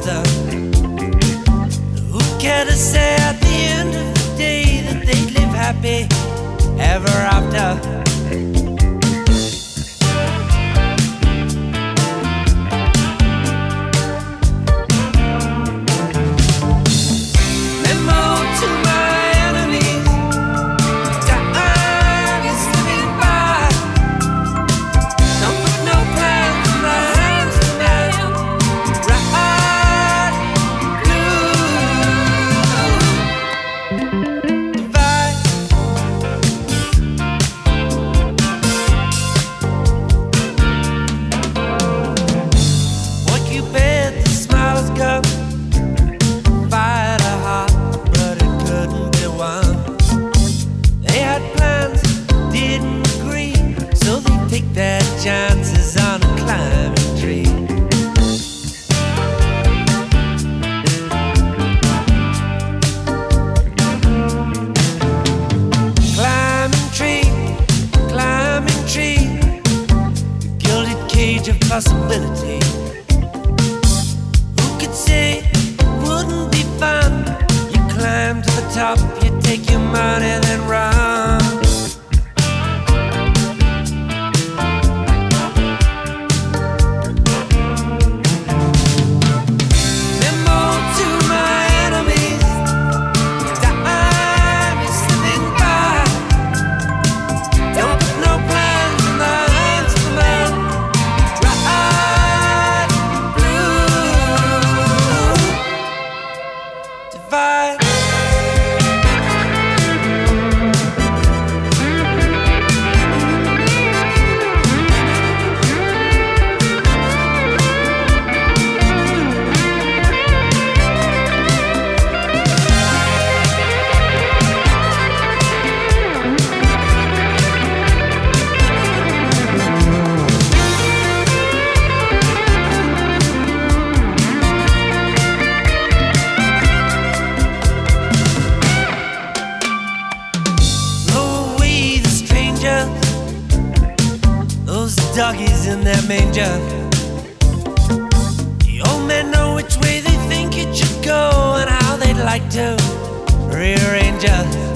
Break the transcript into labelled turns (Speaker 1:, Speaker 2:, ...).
Speaker 1: disaster. Who care to say at the end of the day that they'd live happy ever after? Chances on a climbing tree. Climbing tree, climbing tree, the gilded cage of possibility. Who could say it wouldn't be fun? You climb to the top, you take your money, then run. Those doggies in their manger. The old men know which way they think it should go and how they'd like to rearrange us.